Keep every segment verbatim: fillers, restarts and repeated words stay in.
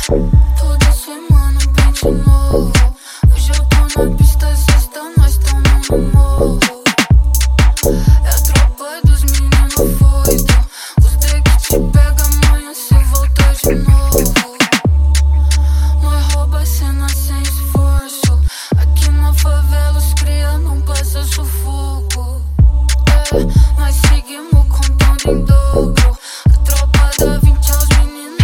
Toda semana um pente novo. Hoje eu tô na pista, sexta nós tamo no morro. É a tropa dos meninos foido. Os D que te pega amanhã se voltar de novo. Nós rouba a cena sem esforço. Aqui na favela os cria não passa sufoco. É, nós seguimos contando em dobro. A tropa da vinte aos meninos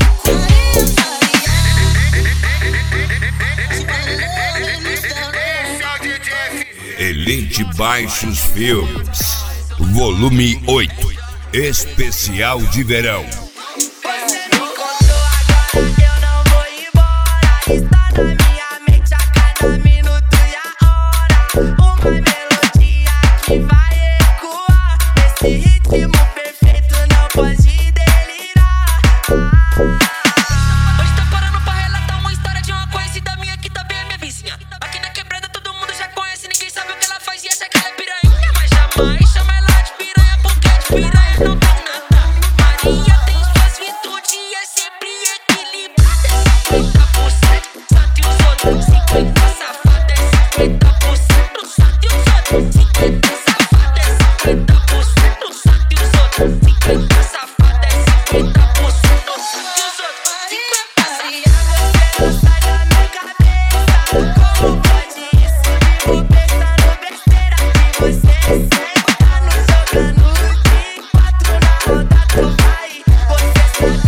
Elite Baixos Filmes, volume oito, especial de verão. Você me encontrou agora, eu não vou embora. Está na minha mente a cada minuto e a hora. Uma melodia que vai ecoar. Nesse ritmo perfeito não pode delirar. Hoje tô parando pra relatar uma história de uma conhecida minha que também é minha vizinha. Aqui na quebrada todo mundo já conhece, ninguém sabe o que ela faz e acha que ela é piranha. Mas jamais chama ela de piranha, porque de piranha não tem nada. Maria tem suas virtudes e é sempre equilibrada. cinquenta por cento santo e os outros cinquenta safada. É cinquenta por cento santo e os outros cinquenta safada. É cinquenta por cento santo e os outros cinquenta safada. É cinquenta por cento santo e os outros cinquenta safada. Você não sai da minha cabeça. Como pode isso? Vivo pensando besteira que você senta no jogando de quatro na roda do pai. Você sabe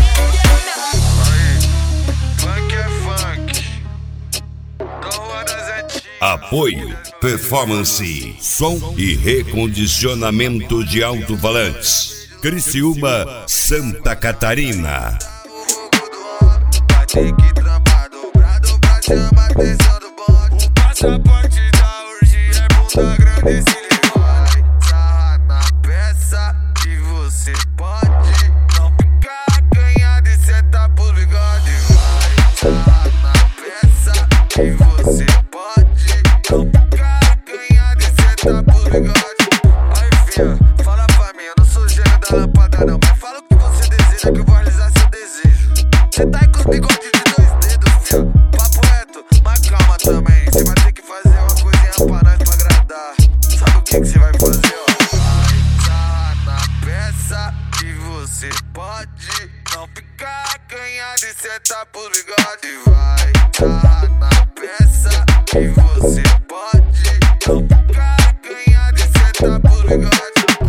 que Funk é funk. Da rua das antigas. Apoio, performance, som e recondicionamento de alto-falantes. Criciúma, Santa Catarina. Vai ter que trampar dobrado pra chamar a atenção do bonde. O passaporte da urgência é bunda grande esse ligole. Sarra na peça que você pode. Não ficar acanhado e senta pro bigode. Vai sarra na peça que você pode. Não ficar acanhado e senta pro bigode. Aí fia, fala pra mim, eu não sou gênio da lâmpada não. Mas fala o que você deseja que eu vou realizar seu desejo. Cê tá aí com os bigodes de dois dedos, fia. Papo reto, mas calma também. Cê vai ter que fazer uma coisinha pra nós pra agradar. Sabe o que que cê vai fazer, ó? Sarra na peça que você pode. Não ficar acanhado e senta pro bigode. Vai sarra na peça que você pode. Não ficar acanhado e senta pro bigode.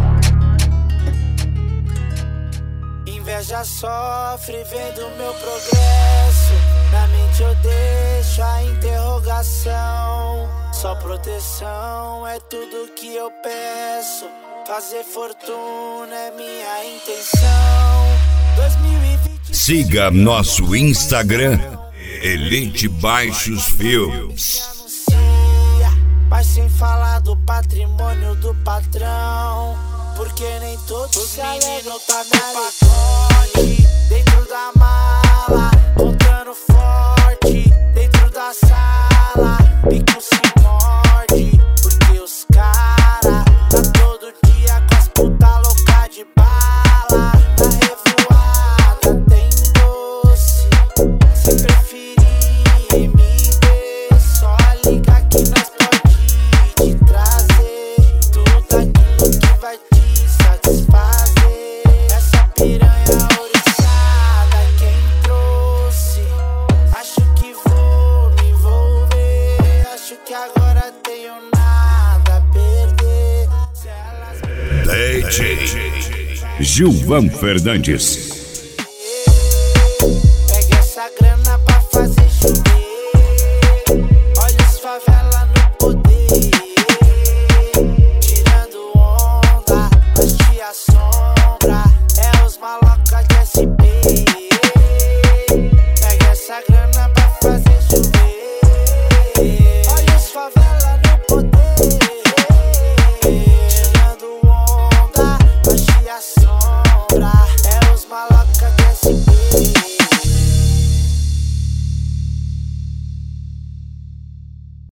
Inveja sofre vendo meu progresso. Na mente eu deixo a interrogação. Só proteção é tudo que eu peço. Fazer fortuna é minha intenção. dois mil e vinte Siga nosso Instagram, Elite Baixos Filmes. anuncia, mas sem falar do patrimônio do patrão. Porque nem todos se alegram, tá no pacote. Dentro da mala, contando forte. Dentro da sala, bico se morde. Porque os cara tá todo dia com as puta louca de bala. Na revoada tem doce. Se preferir M D, só liga que nós pode te trazer tudo aquilo que vai te satisfazer. Essa piranha oriçada quem trouxe. Acho que vou me envolver. Acho que agora tenho nada a perder. Se elas D J Gilvan Fernandes. pega essa grana pra fazer chover.